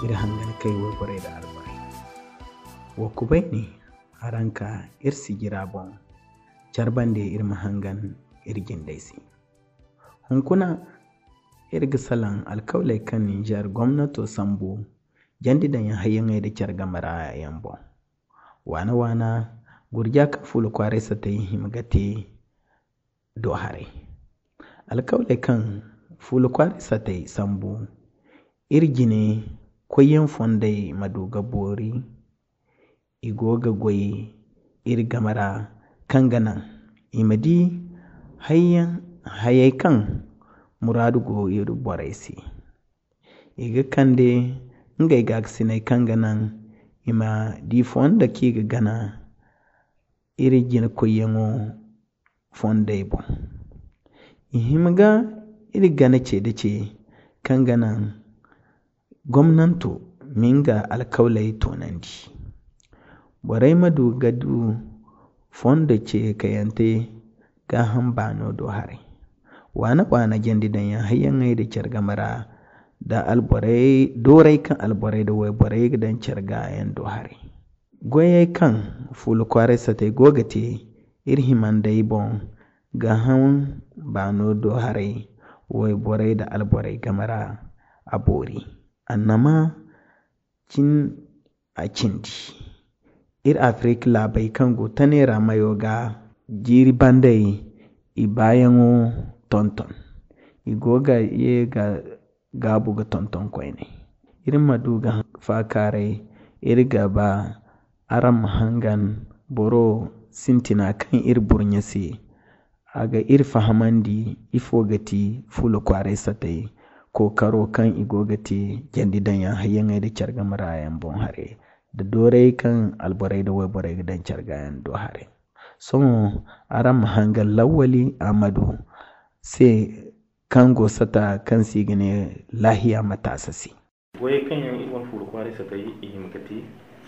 ir hangan kai wai bare da albarai wa kubai ne aranka ir sigira bon charbande ir mahangan irgin daisi hunkuna irga salan alkaulai kan Nijar gwamnato sambo jandidan ya hayyan da kyarga mara yambo wana gurja ka fulu kware sa ta yi himgate do hare alkaulai kan fulu kware sa ta yi sambo irgine koyen fondai maduga bori igoga goyi irga mara kanganan imadi hayay kan muradu go iru boraisi iga kande ngai gagsinai kanganan ima di fonda kiga gana iri jina koyengo fondai bon ihimga iri gana ce da ce kanganan gwamnanto minga alkaulai tonandi borai madu gadu fonda ce kayante ga hambano do hare wana jandidan ya hayyan da kyargamara da alborai dorai kan alborai da wai borai dan kyarga yan do hare goye kan fulu kware sate gogate irhiman dai bon ga han bano do hare wai borai da alborai gamara abori annama kin a kindi ir Afrika labai kango tanera mayoga jiri bandai ibayango tonton igoga ye gabu ga tonton koine irin maduga fakare irga ba aram hangan boro sintina kan ir burnyasi aga ir fahamandi ifogati fulo kware satai ko karo kan igogati jandidan ya hayyan da kyarga marayan bon hare da dorai kan alborai da waiborai dan kyarga yan do hare son aram hangan lawali amadu sai kango sata kan sigine lahiya matasasi goye kan yan iwan fulu kware sata yi ihimkati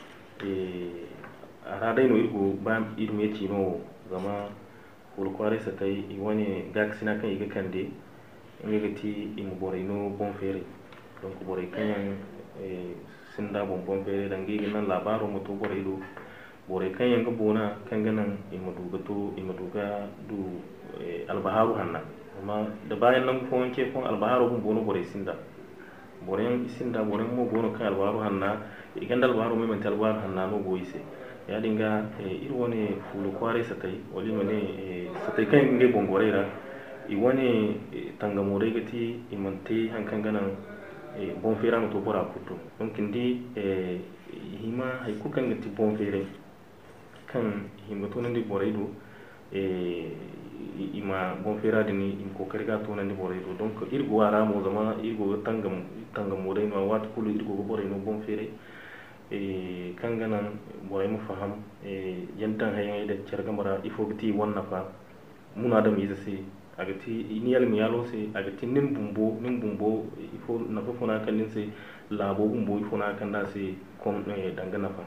aradai no igo ba irme tino zama fulu kware sata yi iwane gaksina kan iga kande ngati imu borai no bon fere donc borai kan yan sinda bon fere dangi nan labaro mutu borai do borai kan yan gabona kan ganan imaduga du albaharu hanna amma da bayan nan ko wanke kon albaharu bun bono borai sinda borai mo bono kan albaharu hanna igan albaharu mai mental albaharu hanna no boise ya dinga irwone fulu kware satai wali mane satai kan ngai bongore ra iwane tangamore gati imante hankan ganan bon fera no to bora kuto donc ndi hima hay ku kan gati bon fere kan hima to nandi borai do ima bon fera dini im ko karga to nandi borai do donc irgo ara mo zama irgo tangamore no wat kulu irgo borai no bon fere kan ganan borai mu faham yantan hayan da chargamara ifo gati wanna fa muna da mi zasi agati iniyal mi yalo se agati nin bumbo ifo na fofona kallin se labo bumbo ifo na kanda se kom dangana fa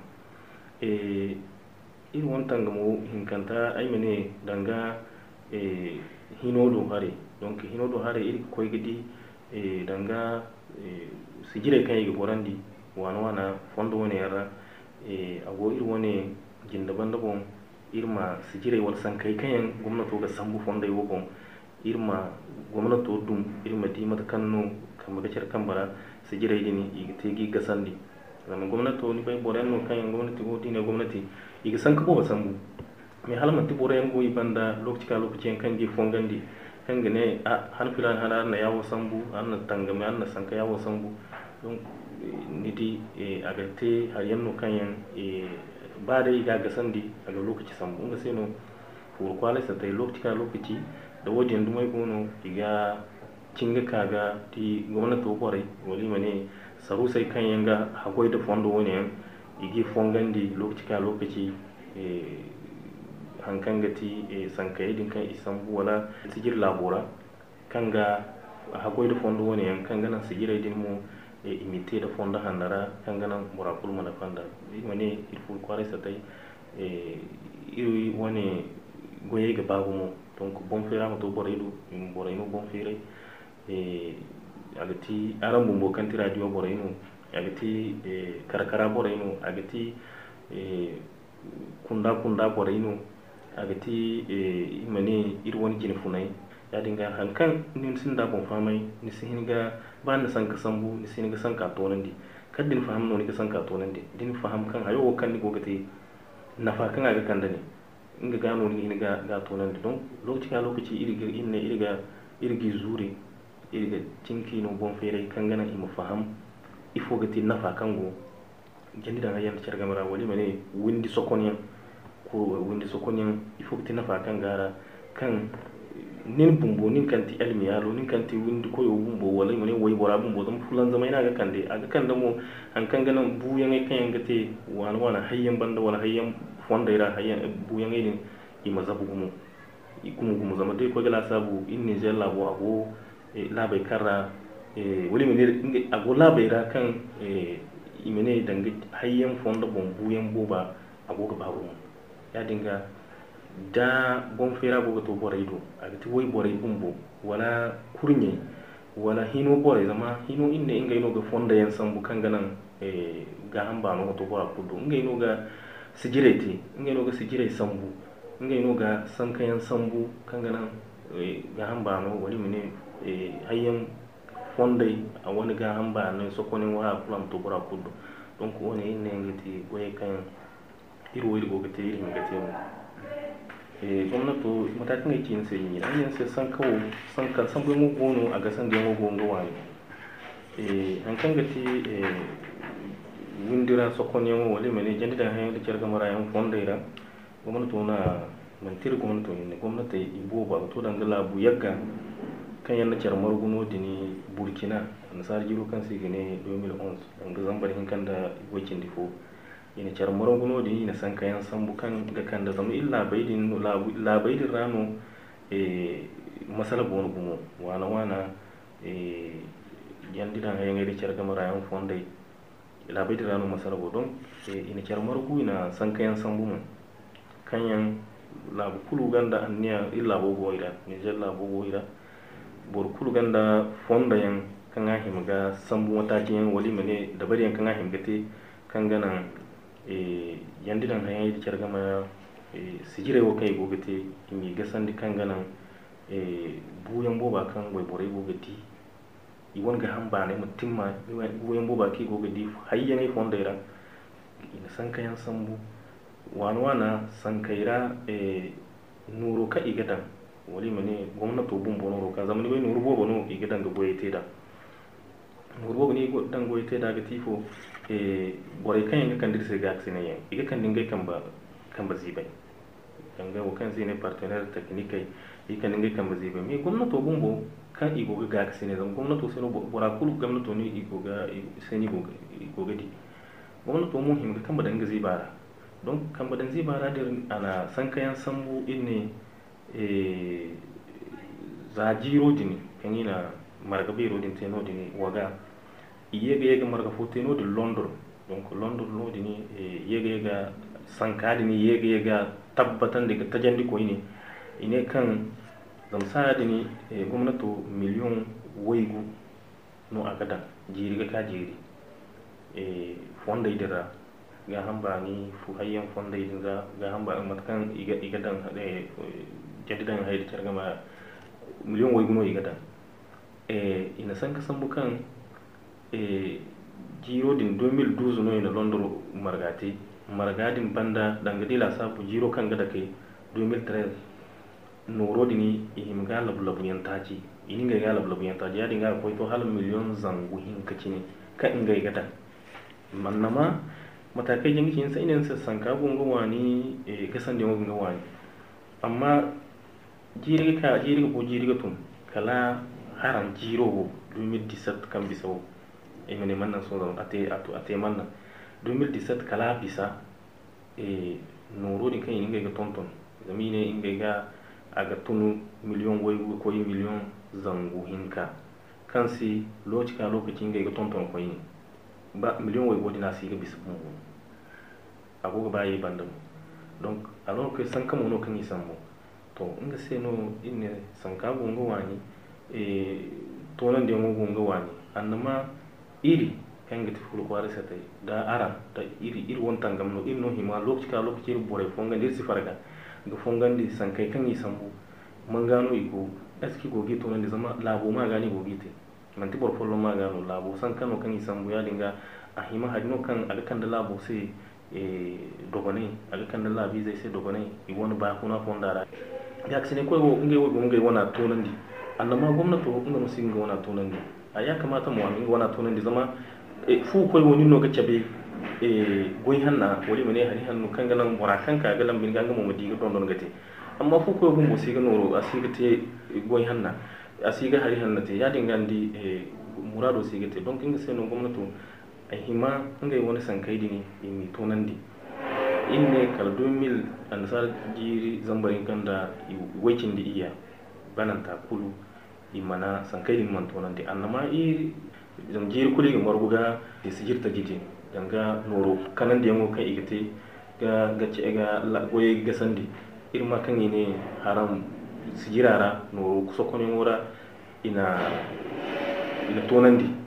irin wannan gamo hinkanta ai mene danga hinodo hare donc hinodo hare iri koy gidi danga sigire kan yi borandi wana fondo woni yara ago iri woni jindaban da bon irma sigire wal san kai kan gwamnati ga sambu fondo yo bon irma gwamnato dum irma di mata kanno kamar da kan bara su jirai dini igite gi gasandi zaman gwamnato ni bai boran no kan gwamnati ko dine gwamnati iga san ko ba sambu me halman ti boran go ibanda lokacin kan di fongandi kan gane a han filan hanar na yawo sambu an tangame an sanka yawo sambu don ni di agate har yanno kan yan ba da iga gasandi a lokaci sambu nga sai no ko kwale sa tai lokaci da wajen dumai gono iga cinga kaga ti gwamnati kwarai wali mane saru sai kan yanga hakoi da fondo wani yan igi fongandi lokaci hankan gati sankai din kan isambu wala sigir labora kanga hakoi da fondo wani yan kan ganan sigira din mu imite da fonda handara kan ganan murakul mana fanda mane irful kwarai satai iri wani goye ga babu mu donc bon fera mo to boraydo borayno bon fere agati aram bumbo kanti radio borayno agati karkara borayno agati kunda borayno agati imane irwani jini funai ya dinga hankan nin sinda bon famai ni singa ba na sanka sambu ni singa sanka tonandi kadin faham no ni ka sanka tonandi din faham kan hayo kan ni gogate nafa kan aga kan dani inga gano ni ga tonandi don lokaci irgi zuri irga tinki no bon fere kan gana ima faham ifo gati nafa kango jandi da hayan charga mara wali mane windi sokonyan ifo gati nafa kan gara kan nin bumbo nin kanti elmi yalo nin kanti windi koyo bumbo wala mane way bora bumbo dum fulan zamai na aga kande mo an kan gana buyan ay kan gate wana hayyan banda wala hayyan fonda ira hayyan buyan ay ni ima zabu gumu zama dai ko gala sabu inni jalla bo ago labai karra wali mene ago labai ra kan imene dangi hayyan fonda bon buyan boba ago ga babu ya dinga da gon fera bo to boray do agati woy boray bumbo wala kurnye wala hino boray zama hino inne inga ino ga fonda yan sambu kan ganan ga hamba no to bora kudo inga ino ga sigirete inga ino ga sigire sambu inga ino ga sankayan sambu kan ganan ga hamba no wali mene hayyan fondai a wani ga hamba no sokonin wa kulam to bora kudo donc woni inne ngati goye kan iro go gate iri ngati mo gwamnato matakin yake yin sai yi an yin sai san kawo san bai mu gono a gasan da mu gonga wani an kan gati windira sokon yan wale mene jandi da hayan da kirga mara yan fonda ira gwamnato na mantir gwamnato ne gwamnati ibo ba to dan gala bu yagga kan yan da kirmar guno dini burkina nasar jiro kan sai gane 2011 an ga zambar hin kan da wakin difo ina char moronguno di ina san kayan sambukan ga kan da zama illa baidin rano masala bonu gumo wana yandi dan hayan da char gamara yan fondai illa baidin rano masala bodon ina char morgu ina san kayan sambu kanyan labu kulu ganda anniya illa bogo ira ni jalla bogo ira bor kulu ganda fonda yan kan ahim ga sambu matakin wali mene da bari yan kan ahim gate kan ganan yandi dan hayan yi kyar gama sigire wo kai gogate imi gasandi kan ganan buyan boba kan goy borai gogati i wonga hamba ne mutimma buyan boba ki gogati hayyan ai fondaira ina san kayan sambu wana san kaira nuro ka igadan wali mane gwamnato bumbo nuro ka zamani bai nuro bobo no igadan ga goyete da nuro bobo ne dan goyete da ga tifo boray kan yanga kan dirse ga aksine yen iga kan dingay kan ba zibai yanga wo kan zine partenaire technique yi kan dingay kan ba zibai me gwamnato bumbo kan igo ga aksine zan gwamnato seno bora kulu gwamnato ni igo ga seni igo ga di gwamnato mu himga kan ba danga zibara donc kan ba dan zibara dir ana san kayan sambu inne za jiro dini kan ina margabe rodin teno dini waga yega marga foteno de Londres donc Londres no dini yega sankadi ni yega tabbatan daga tajandi ko ine kan zamsa dini gwamnato miliyon waigu no agada jiri ga ka jiri fonda idira ga hamba ni fu hayyan fonda idira ga hamba matkan iga dan jadidan haydi targama miliyon waigu no iga dan ina san ka san bukan jiro din 2012 no ina Londres margadin banda dangadi la sabu jiro kan gada kai 2013 noro dini ihim ga lablabu yantaji ini ga lablabu yantaji ya dinga ko to hal miliyon zangu hin kacini ka inga gada mannama matakai jingi hin sai ne san ka gungu wani kasan da gungu wani amma jiri ga tun kala haran jiro 2017 kan bisawo mene mannan so zan ate mannan 2017 kala bisa noro din kan inga ga tonton zamine inga ga aga tunu miliyon waigu ko miliyon zangu hinka kansi lokacin ga tonton ko yin ba miliyon waigu dina si ga bisa mu agoga baye bandam donc alors que san kamo no kan yisammo to inga sai no inne san ka gongo wani to nan da mu gongo wani annama iri kan gati fulu kware sa tai da ara da iri won tangam no inno hima lokaci bore fongan dir sifarga ga fongan di sankai kan yi sambu man gano iko eski gogi to nan zama labo ma gani gogi te man ti bor follo ma gano labo san kano kan yi sambu ya dinga a hima hadino kan aga kan da labo sai dogone aga kan da labi zai sai dogone i woni ba kuna fondara ya kisine ko ngai wona to nan di annama gwamnati inda musu yin wana tonan di a ya kamata mu wani wana tonan di zama fu koy woni no ga cabe goy hanna wali mene hari hannu kan ganan warakan ka ga lambin ganga mu diga don gate amma fu koy bumbo siga noro asiga te goy hanna asiga hari hanna te ya dingandi murado siga te donc inga seno gwamnati ai hima ngai wani sankai dini ni tonan di inne kala 2000 ansar jiri zambarin kanda wakin di iya bananta kulu imana sankai din man tonan di annama zam jiri kuli ga marguga di sigirta gidi danga noro kanan da yango kan igite ga la goye ga sandi irma kan ne haram sigirara noro kuso kono ngora ina tonan di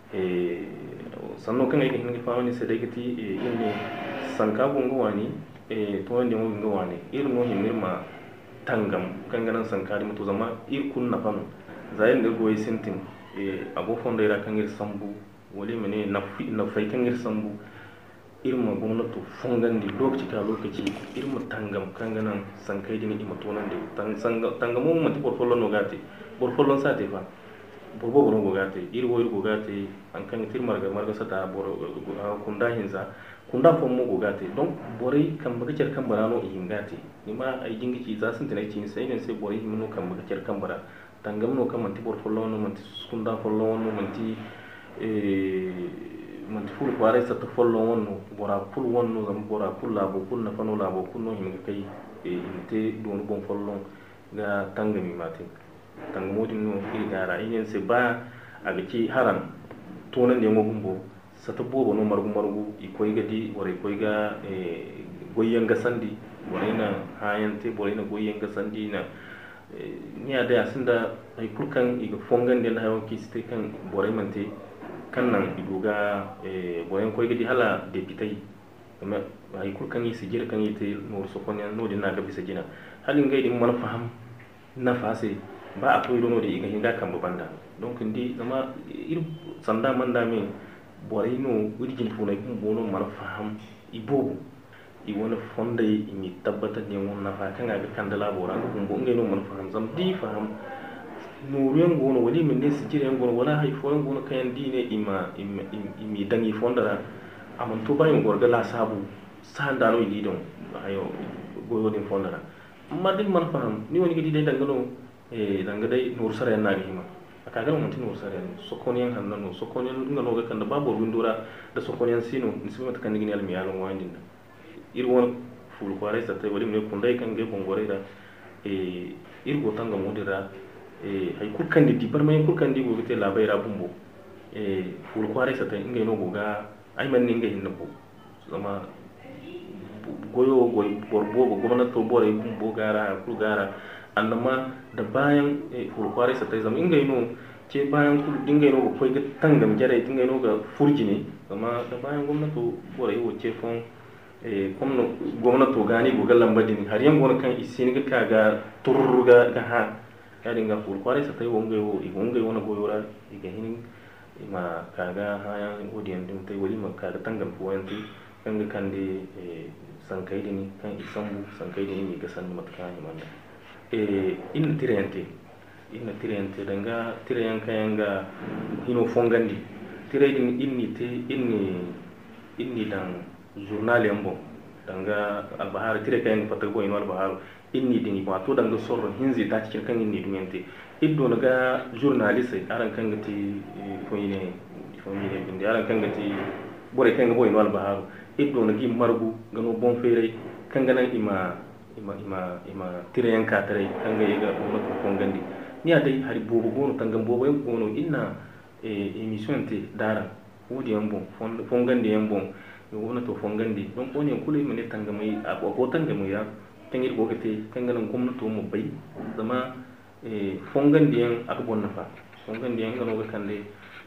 sanno kan ga hingi fawani sai dai gati inne sanka bungo wani tonan da yango wani irno himirma tangam kan ganan sankari mutu zama irkun na fanu zayin da goyi sintin agofon da ira kan ir sambu wale mene na fai kan ir sambu irma gwamnati fungan di lokaci irma tangam kan ganan sankai dini ima tonan da tangamu mati porfolon no gati porfolon sa te fa borbo gono go gati irwo irgo gati an kan tir marga sata bor kunda hinza kunda fon mo go gati donc borai kan baga cer kan barano ingati nima ay jingi ci za sun tanai ci sai ne sai borai himno kan baga cer kan bara tangam no kan manti porfolon no manti kunda folon no manti manti ful kware sa to folon no bora ful wonno zam bora ful labo kun na fano labo kun no himga kai inte don bon folon ga tangami mate tangmodin no igara yin se ba aga ci haram tonan de mo gumbo sata bobo no margu ikoy gadi wore koy ga goyen ga sandi wore na hayante wore na goyen ga sandi na ni ada asinda ay kulkan iga fongan den hayo kiste kan bore mante kannan iduga boyen koy gadi hala deputai amma ay kulkan yi sigir kan yi te no so konya no din na ga bisa jina halin gaidi man faham na fase ba a koy no de iga hinda kan banda donc ndi zama ir sanda manda min borai no wirgin funa kun bono man faham ibo i wona fonde mi tabbata ne wona fa kan ga kandala bora ko kun bonge no man faham zam di faham no ruyan gono wali min ne sigire gono wala hay fo gono kayan dine imi dangi fondara amon to bayin gorga la sabu sanda no yi don ayo goyo din fondara amma din man faham ni woni gidi dai dangano danga dai nur sare na hima akaga mun tin ursare sokoniyan hanno sokoniyan ngano ga kanda babor windura da sokoniyan sino nisima ta kanigi almi yalon wandin irwon ful kware sa tay wali ne kundai kan ge bongore da irgo tanga modira hay kurkandi di barmay kurkandi go gete labai ra bumbo ful kware sa tay ngai no go ga ay man ngai hinno bo zama goyo borbo gwamnati bore bumbo gara ku gara annama da bayan furkware sa tai zama ingai no ce bayan kul dingai no ko ga tangam jare dingai no ga furjine amma da bayan gwamnati bore wo ce fon komno gwamnati gani go gallan badin har yan gona kan isin ga kaga turruga ga ha ya dinga furkware sa tai wongai wo igongai wona goyora iga hin ma kaga hayan odiyan din tai wali ma kaga tangam ko wanti kan ga kande sankai dini kan isambu sankai dini mi ga san matakan himanda inna tirente danga tirayan kayanga hino fongandi tiradin inni dan journal yambo danga albahar tire kayanga patago ino albahar inni dingi ba to danga sorro hinzi ta cikin kan inni dumente iddo naga journaliste aran kanga ti foyine bindi aran kanga ti bore kanga boy ino albahar iddo nagi margu gano bon fere kanga nan ima tirayan katare kanga yega wona ko fongandi ni adai hari bobo gono tangam bobo en gono inna emission te dara wodi yambo fongandi yambo wona to fongandi don ko ne kule mene tangamai ko tangamu ya tangir go gete kanga nan gwamnati mo bai zama fongandi yan akbon nafa fongandi yan gano ga kande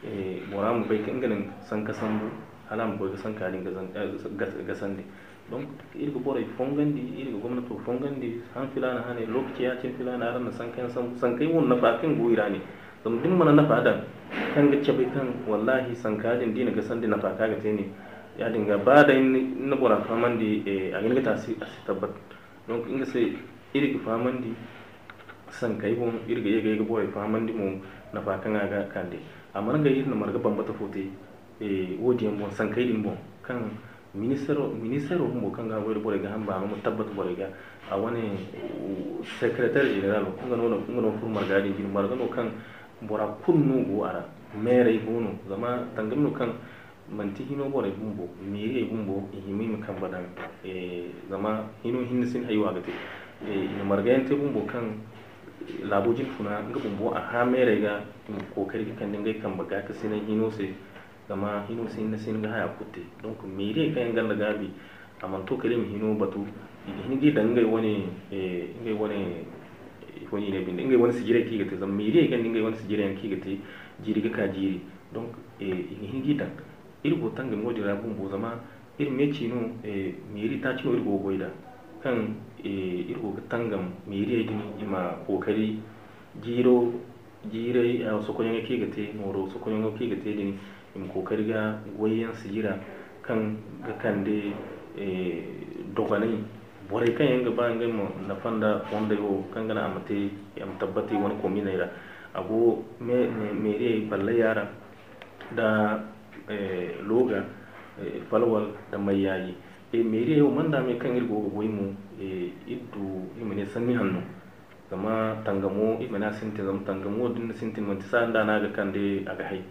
bora mu bai kan ganin san ka sambu halam ko san ka din ga sande donc irgo bora fongandi irgo gwamnati fongandi han filana hane lokaci ya cin filana ran san kan san kai mun nafa kan goira ne dum din mana nafa dan kan ga cabe kan wallahi san ka din dina ga sande nafa ka ga tene ya dinga ba da na bora famandi a gani ga tasi tabbat donc inga sai irgo famandi san kai bon irga yega bora famandi mu nafa kan ga kande amma ga irin marga bambata fote wodiyan bon san kai din bon kan ministero mo kan ga wayar bore ga hamba mu tabbata bore ga a wani secretary general kun ga no furmar ga din marga no kan bora kunnu go ara mere gono zama tangam kan manti hino bore bumbo mire bumbo himi mi kan badan zama hino hinsin haywa ga te ina marga yante bumbo kan labojin funa ga bumbo a ha mere ga kokari kan dinga kan baga ka sinan hino sai zama hino sin na sin ga haya kutte donc mire kan ganda gabi aman to kale mi hino batu hingi dangai wani ngai wani ne bin ngai wani sigire ki gate zama mire kan ngai wani sigire ki gate jiri ga ka jiri donc hingi dan irgo tanga ngodi rabun bo zama irin me cino miri ta cino irgo goida kan irgo ga tangam miri din ima kokari jiro jire a sokoyen ki gate noro sokoyen ki gate din im kokari ga goyen sijira kan ga kande doganai bore kan yanga ba ngai mo na fanda wanda yo kan gana amate am tabbati wani komina ira ago mere balle yara da loga falwal da mayayi mere yo manda me kan irgo goyimu iddu imene sanni hannu kama tangamo imena sintin zam tangamo din sintin man tsanda na ga kande aga hay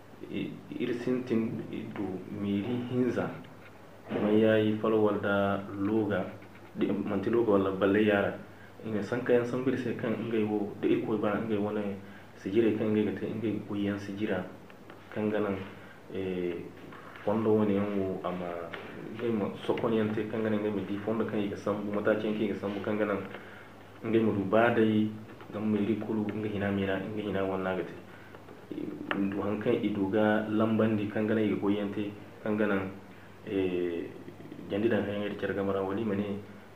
irsintin idu miri hinza mai yayi falwal da loga manti loga wala balle yara ina san kayan san bir sai kan ingai wo da iko ba ingai wani sijire kan ingai ta ingai kuyan sijira kan ganan fondo wani yanwo amma ingai mo sokon yante kan ganan ingai di fondo kan yi san bu matacin ke san bu kan ganan ingai mu ba dai dan mai rikulu ingai hina mira ingai hina wannan gate du hankan iduga lambandi kangana yi goyente kangana jandidan hanyar cergamara wali mane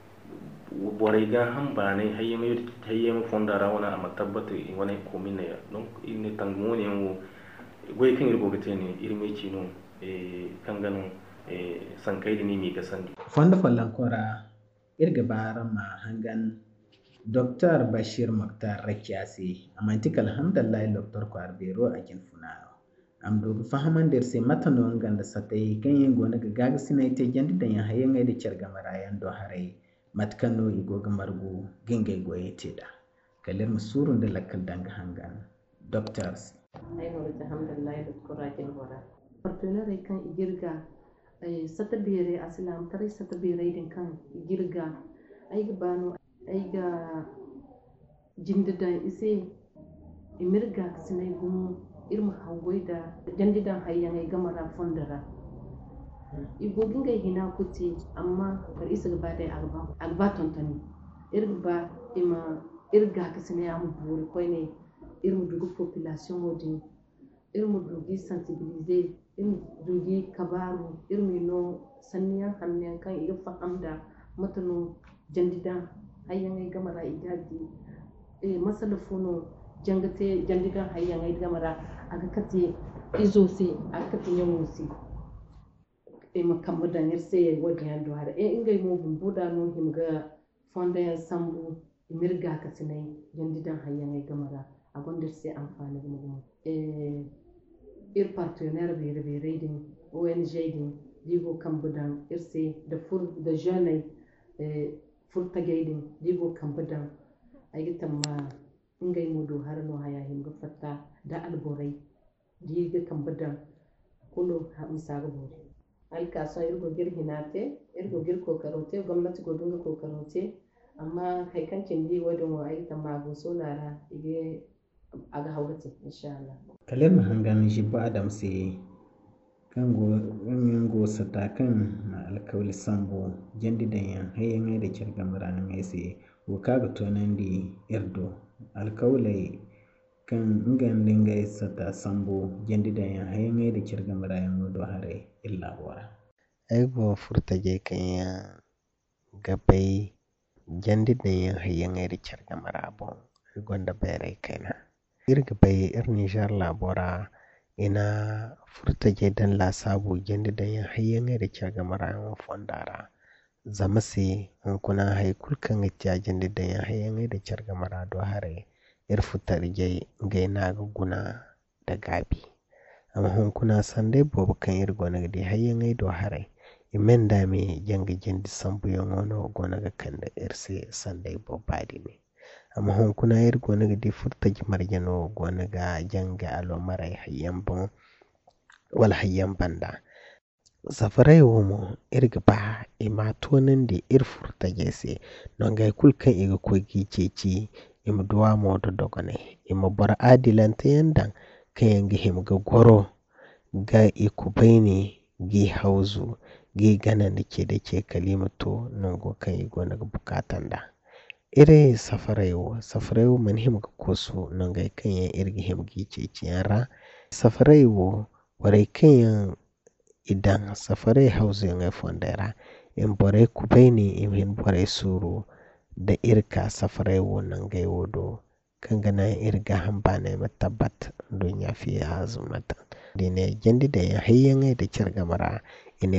borega hamba ne hayyama fondara wana amma tabbata wani komina ya donc inni tangmo ne wo goy kan irgo gate ne irme cino kangana sankai ni mi gasandi fonda fallan kora irga barama hangan Dr. Bashir Maktar Rakiasi amantik alhamdulillah Dr. Kwarbero a kin funano am do fahaman der se matano nganda satay kanyen gona ga gaga sinaite jandi dan ya hayen da cerga marayan do hare matkano igo ga margu gingai goyete da kalir musurun da lakal danga hangan doctors ay no alhamdulillah Dr. Rakin wara partenaire kan igirga satabere aslam tare satabere din kan igirga ay bano aiga jindida ise imirga sinai gum irma hangoida jandidan hayyan ai gamara fondara igogin ga hina kuti amma kar isa gaba dai agba tontani irba ima irga ka sinai am buri ko ne irmu dugu population wodi irmu dugu sensibiliser irmu dugu kabaru irmu no sanniya hanne kan iga fahamda matano jandidan hayyan ai gamara igadi masala funo jangate jandigan hayyan ai gamara aga kati izo se aga kati nyamusi makamba da nirse wadi ando hada ingai mo bumbuda no himga fonda ya sambu mirga katinai jandidan hayyan ai gamara agondir se amfani mu ir partenaire be redin ONG din digo kambudan irse da fur da jeune furta gaidin digo kambudan ayitan ma ingai mudu har no haya himga fatta da alborai diga kambudan kullu ha misaga bori alka so irgo gir hinate irgo gir kokarote gwamnati go dunga kokarote amma kai kancin di wadin wa ayitan ma go solara ige aga hawgati insha Allah kalir mahangan shi ba adam sai kan go sata kan na alkawli sambo jandi da yan hayan da kirga muranin ai sai ko kaga tonan di irdo alkawlai kan ngan dinga sata sambo jandi da yan hayangai da kirga marayan do hare illa bora ai go furtaje kan ya gabai jandi da yan hayangai da kirga marabon gonda bere kaina irga bai Nijar labora ina furtaje dan la sabu jandi da yan hayangai da kirga marayan fondara zama se kuna haikul kan ya jandi da yan hayangai da kirga marado hare futar gaina ga guna da gabi amma hunkuna sandai bobo kan gona da hayyan ai do hare imen da me janga jindi sambu yono gona ga kan da irse sandai bobadi ne amma hunkuna gona ga di furta marjano gona ga janga alo marai hayyan bon wal hayyan banda safarai womo irga ba ima tonin da furta jese non ga kulkan iga kogi ceci ima duwa modo dogone ima bar adilanta yandan kayan ga himga goro ga ikubaini gi hauzu gi gana nake da ke kalimato nan go kan yi gona ga bukatan da ire safarai man himga koso nan ga kan yan irga himgi ceci yara safarai warai kan yan idan safarai hauzu yan fondera in bore kubaini in bore suru da irka safarai wannan gaiwodo kan gana irga hamba ne matabbat don ya fi hazumata da ne jandi da ya hayyan da kirga mara ine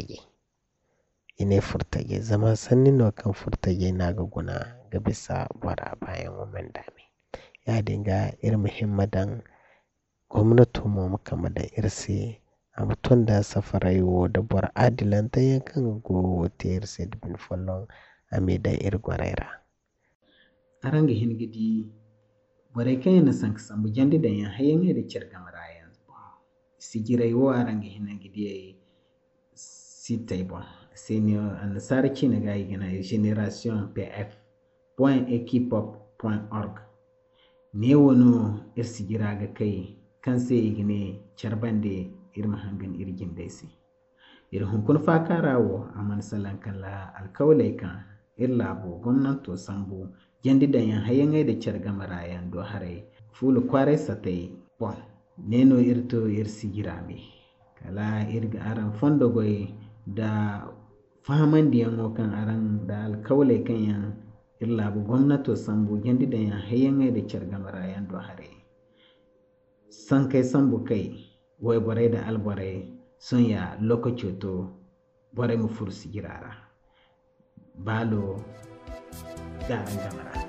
furtage zama sannin no kan furtage na ga guna ga bisa bara bayan women dame ya dinga muhimmadan gwamnati mu kama da irse a mutum da safarai da bar adilanta yankan go tayar sai bin fallon amida irgwarera aranga hingidi bare kai na san sambu jandi da yan hayan da kirga marayan sigirai wo aranga hingidi sitai bon senior an sarki na gai gina generation pf.equipop.org ne wono sigira ga kai kan sai igine charbande irma hangan irgin daisi irhun kun fa karawo aman salan kala alkawlai kan irlabo gwamnato sambu jandi da yan hayangai da kirga marayan do hare fulu kware satai bon neno irto irsigirame kala irga aran fondo goy da faman da yan kan aran da alkawlai kan yan irlabo gwamnato sambu jandi da yan hayangai da kirga marayan do hare san kai sambu kai wai bare da albare sun ya lokaci to bare mu fursi girara balo ga an gamara